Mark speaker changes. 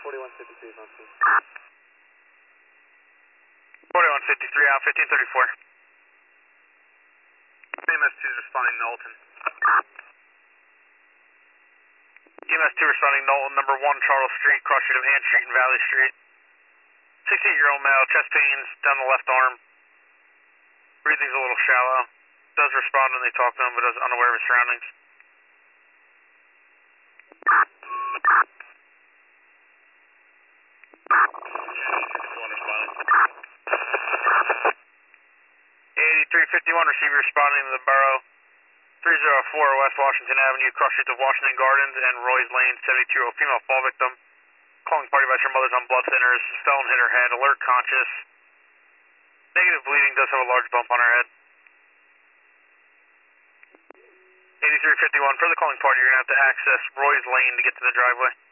Speaker 1: 4153 is on scene.
Speaker 2: 4153 out, 1534. EMS 2 is responding Knowlton. EMS 2 responding Knowlton, number 1 Charles Street, cross street of Han Street and Valley Street. 68-year-old male, chest pains down the left arm. Breathing's a little shallow. Does respond when they talk to him, but is unaware of his surroundings. 8351, receiver responding to the borough. 304 West Washington Avenue, cross streets of Washington Gardens and Roy's Lane, 72-year-old female fall victim. Calling party advice, her mother's on blood thinners, stone hit her head, alert conscious. Negative bleeding, does have a large bump on her head. 8351, for the calling party, you're going to have to access Roy's Lane to get to the driveway.